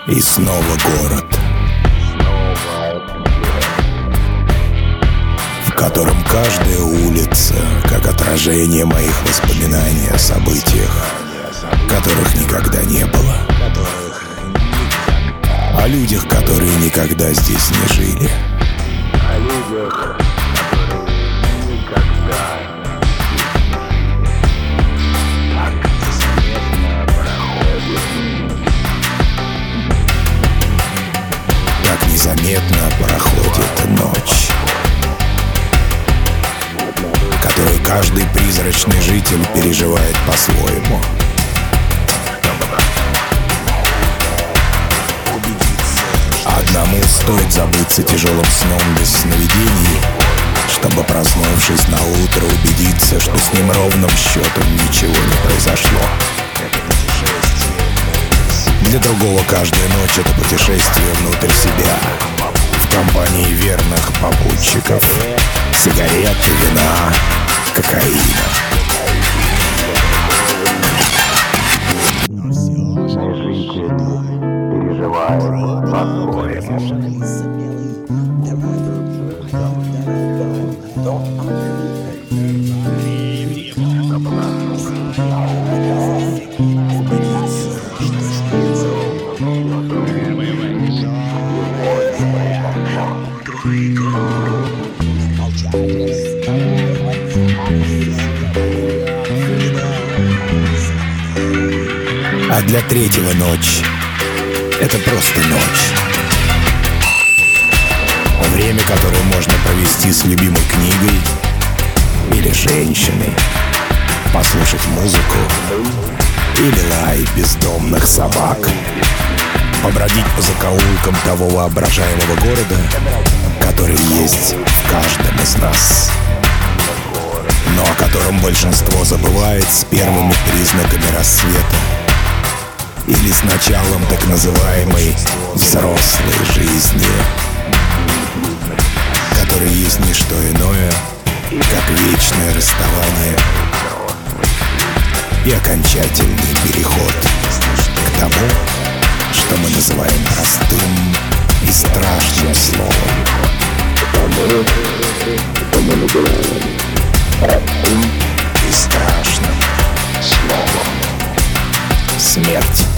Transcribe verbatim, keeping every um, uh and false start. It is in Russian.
И снова город, в котором каждая улица как отражение моих воспоминаний о событиях, которых никогда не было, о людях, которые никогда здесь не жили. О людях, которые никогда так незаметно проходит ночь, которую каждый призрачный житель переживает по-своему. Одному стоит забыться тяжелым сном без сновидений, чтобы, проснувшись на утро, убедиться, что с ним ровным счетом ничего не произошло. Для другого каждая ночь — это путешествие внутрь себя, в компании верных попутчиков, сигарет, вина, кокаина. жители переживают по-своему. А для третьего ночь — это просто ночь. Время, которое можно провести с любимой книгой или женщиной, послушать музыку или лай бездомных собак, побродить по закоулкам того воображаемого города, который есть в каждом из нас, но о котором большинство забывает с первыми признаками рассвета или с началом так называемой взрослой жизни, которая есть не что иное, как вечное расставание и окончательный переход к тому, что мы называем простым и страшным словом. Простым и страшным словом. Смерть.